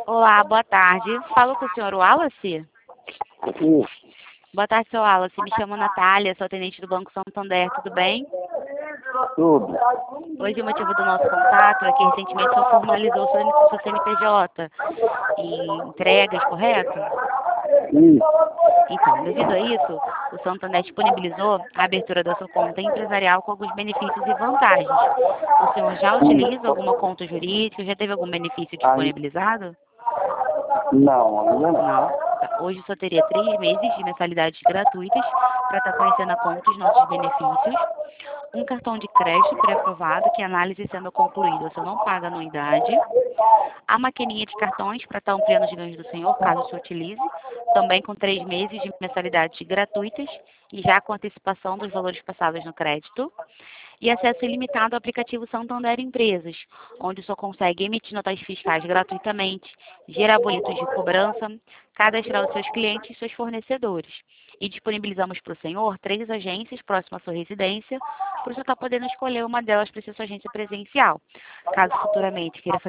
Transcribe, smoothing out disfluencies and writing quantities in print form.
Olá, boa tarde. Falo com o senhor Wallace? Isso, Boa tarde, seu Wallace. Me chamo Natália, sou atendente do Banco Santander, tudo bem? tudo. Hoje o motivo do nosso contato é que recentemente o senhor formalizou seu CNPJ em entregas, correto? Isso. Então, devido a isso, o Santander disponibilizou a abertura da sua conta empresarial com alguns benefícios e vantagens. O senhor já utiliza alguma conta jurídica? Já teve algum benefício Aí, disponibilizado? não, ainda não. Não. Tá. Hoje só teria 3 meses de mensalidades gratuitas para estar conhecendo a conta os nossos benefícios. Um cartão de crédito pré-aprovado, que a análise sendo concluída, você não paga anuidade. A maquininha de cartões para estar ampliando os ganhos do senhor, caso o senhor utilize, também com 3 meses de mensalidades gratuitas e já com antecipação dos valores passados no crédito. E acesso ilimitado ao aplicativo Santander Empresas, onde o senhor consegue emitir notas fiscais gratuitamente, gerar boletos de cobrança, cadastrar os seus clientes e seus fornecedores. E disponibilizamos para o senhor 3 agências próximas à sua residência, para o senhor estar podendo escolher uma delas para ser sua agência presencial. Caso futuramente queira fazer